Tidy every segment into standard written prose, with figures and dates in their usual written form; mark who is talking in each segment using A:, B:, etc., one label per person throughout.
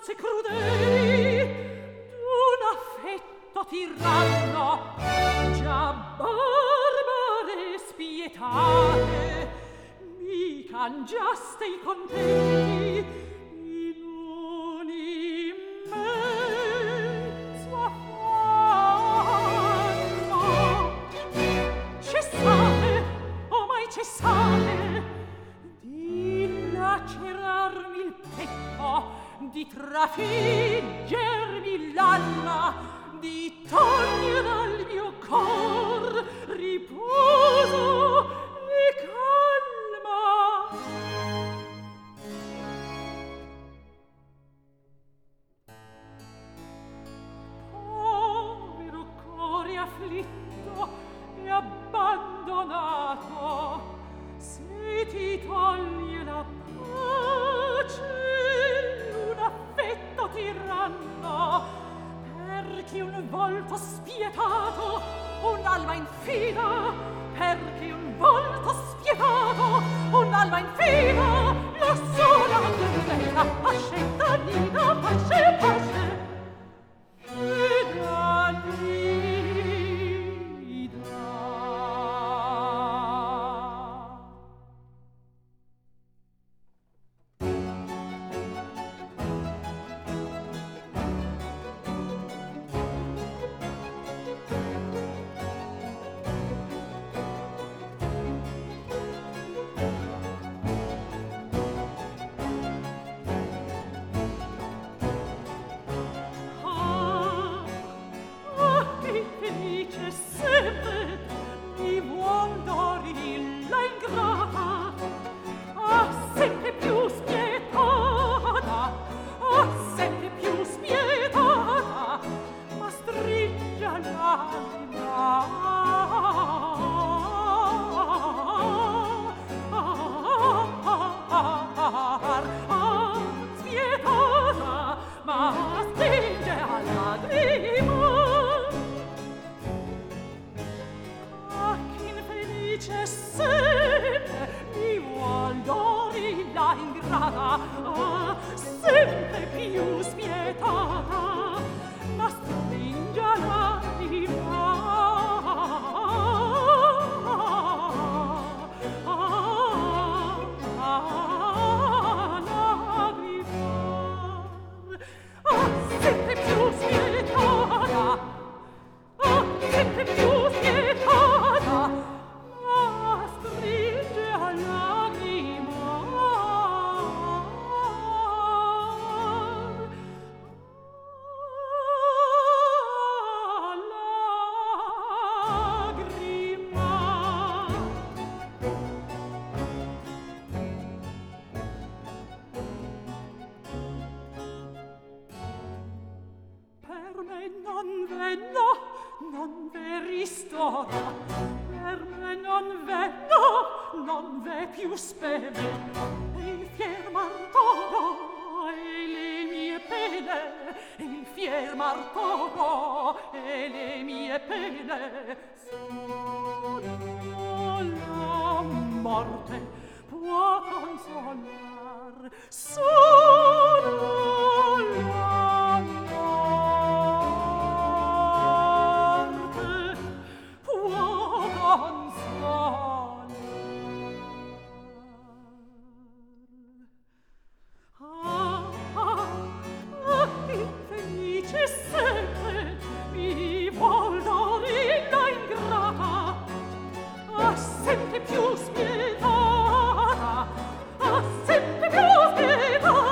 A: forze crudeli d'un affetto tiranno, già barbare spietate, mi cangiaste i contenti in un immenso affanno. Cessate, mai cessate di lacerarmi il petto, di trafiggermi l'anima, di togliere al mio cor riposo e calma. Povero core afflitto e abbandonato, se ti toglie la pace un affetto tiranno, perché un volto spietato, un'alma infida, perché un volto spietato, un'alma infida, la sola bella ascetta nida pace pace ed annida. Sempre più spietata, ma stringe l'anima. Sempre più spietata, sempre più spietata, ma stringe l'anima. Non v'è ristora, per me non v'è più speme, il fier martoro e le mie pene, il fier martoro e le mie pene, solo la morte può consolar, solo la morte può consolar. Infelice sempre mi vuol dorina ingrata, sempre più spietata, sempre più spietata.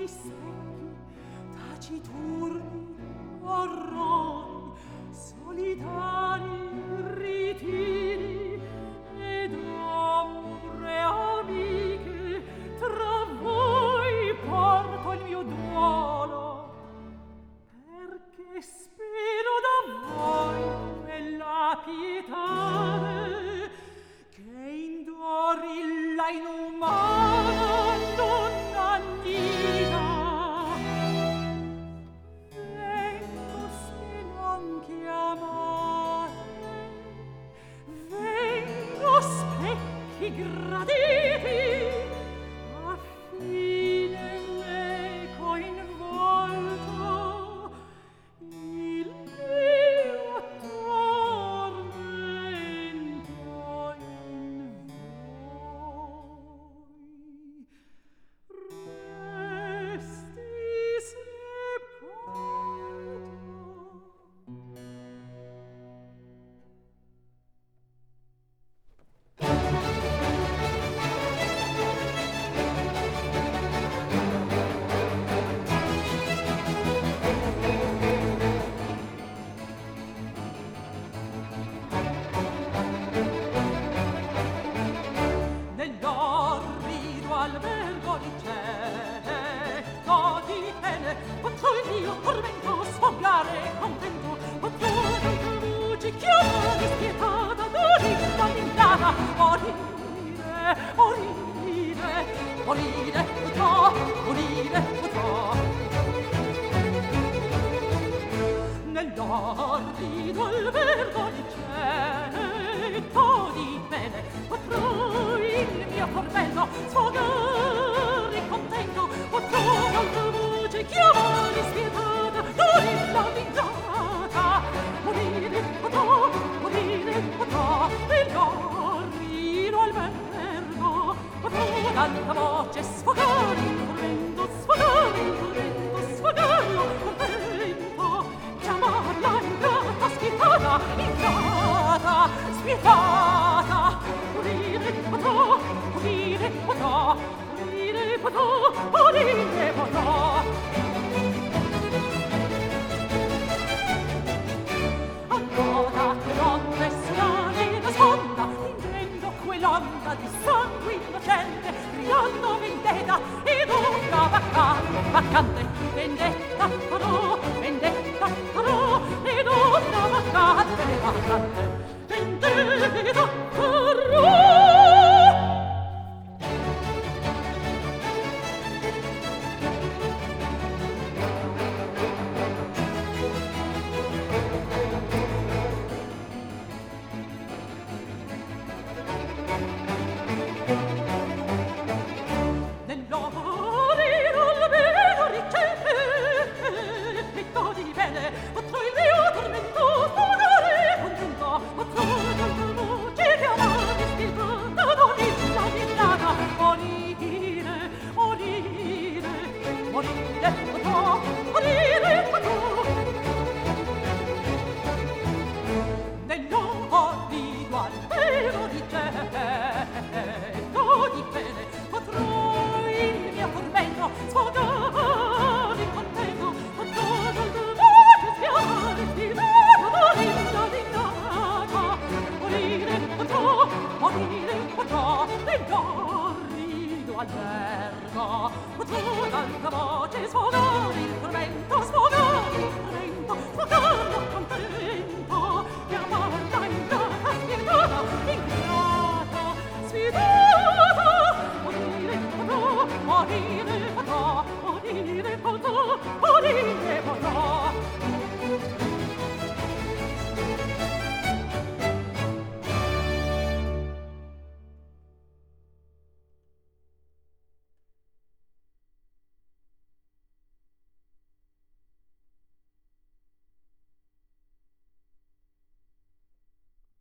A: gli specchi taciturni orrori solitari ritiri ed ombre amiche tra voi porto il mio duolo perché spero da voi quella pietade che indori la inumana non annida. Vengo spino chiamate, vengo specchi graditi, a fine meco in volto il mio tormento in voi resti sepolto. Nell'orrido albergo di cielo di pene potrò il mio tormento sfogare contento, potrò tanta luce chiamare spietata d'orita l'indata morire, morire, morire potrò, morire potrò. Nell'orrido albergo di cielo di pene potrò il mio tormento sfogare contento, potrò tanta voce chiamare spietata d'orita l'indata morire potrò, nell'orrido albergo potrò tanta voce sfogare il tormento, sfogare il tormento, sfogarlo contento, chiamarla ingrata, spietata, ingrata, spietata, morire potrò, morire potrò, morire potrò, morire potrò. Ancora quell'onda strana da sponda, intendo quell'onda di sangue innocente, criando vendetta ed onda vacante, vendetta farò, ed onda vacante, vendetta farò. Sfogare il tormento, sfogarlo contento,